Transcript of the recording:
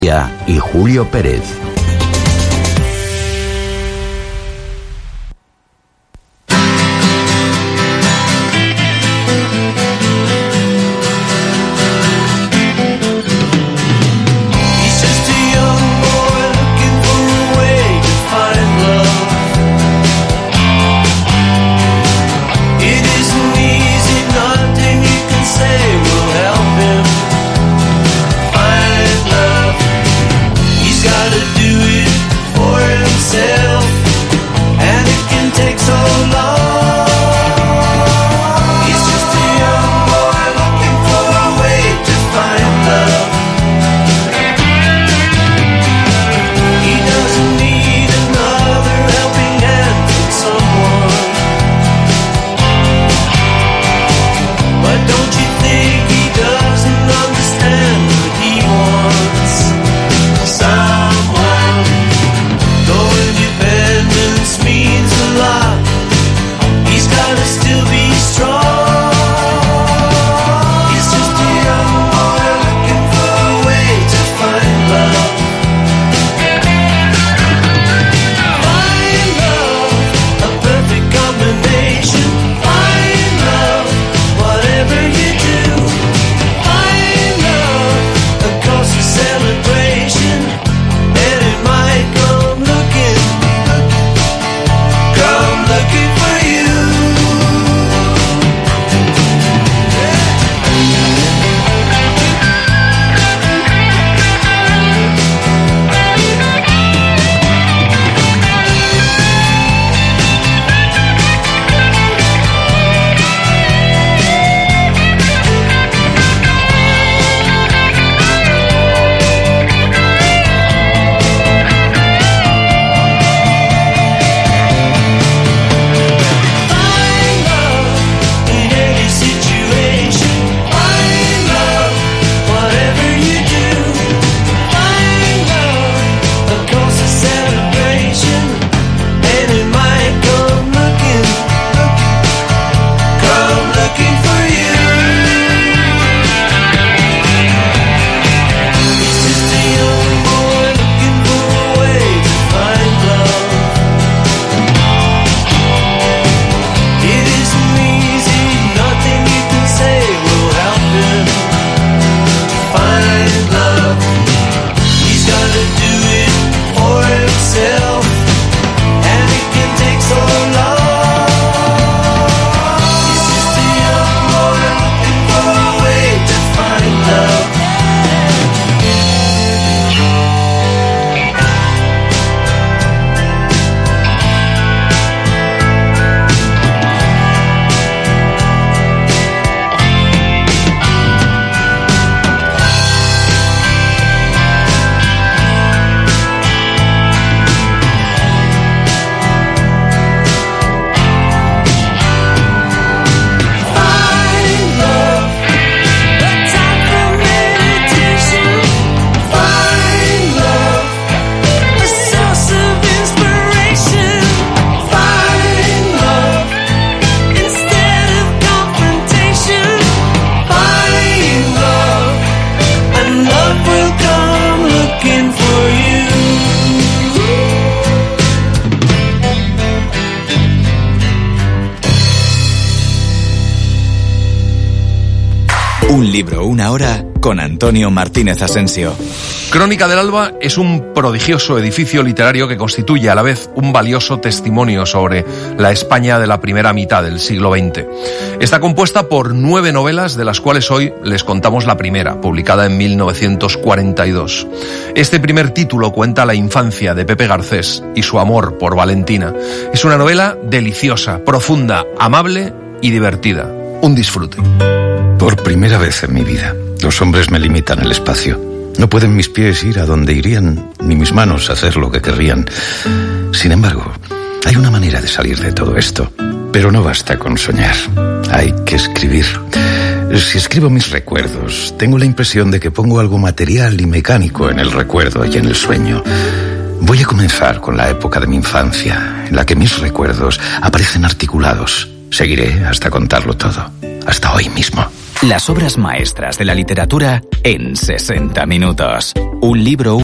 y Julio Pérez. Un libro, una hora, con Antonio Martínez Asensio. Crónica del Alba es un prodigioso edificio literario que constituye a la vez un valioso testimonio sobre la España de la primera mitad del siglo XX. Está compuesta por 9 novelas, de las cuales hoy les contamos la primera, publicada en 1942. Este primer título cuenta la infancia de Pepe Garcés y su amor por Valentina. Es una novela deliciosa, profunda, amable y divertida. Un disfrute. Por primera vez en mi vida, los hombres me limitan el espacio. No pueden mis pies ir a donde irían, ni mis manos hacer lo que querrían. Sin embargo, hay una manera de salir de todo esto. Pero no basta con soñar, hay que escribir. Si escribo mis recuerdos, tengo la impresión de que pongo algo material y mecánico en el recuerdo y en el sueño. Voy a comenzar con la época de mi infancia, en la que mis recuerdos aparecen articulados. Seguiré hasta contarlo todo, hasta hoy mismo. Las obras maestras de la literatura en 60 minutos. Un libro